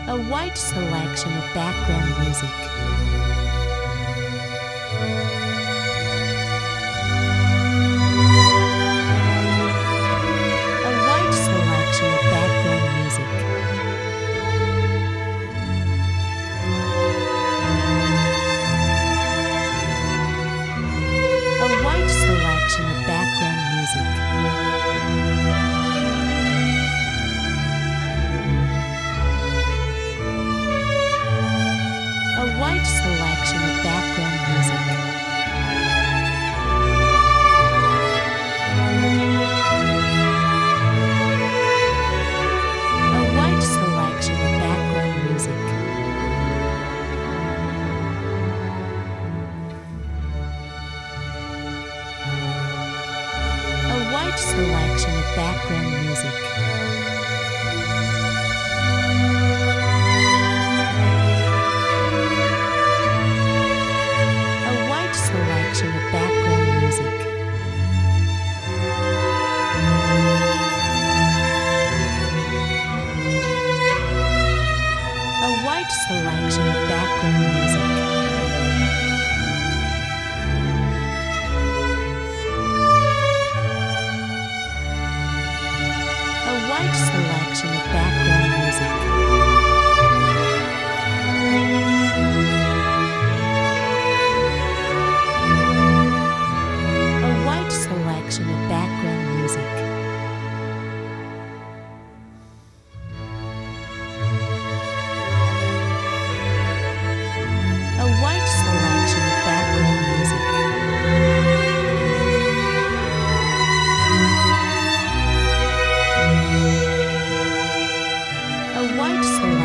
A wide selection of background music. A wide selection of background music. A wide selection of background music. A wide selection of background music. A wide selection of background music. A wide selection of background music. A wide selection of background music. A wide selection of background music. A wide selection of background music. A wide selection of background music. A wide selection of background music. A wide selection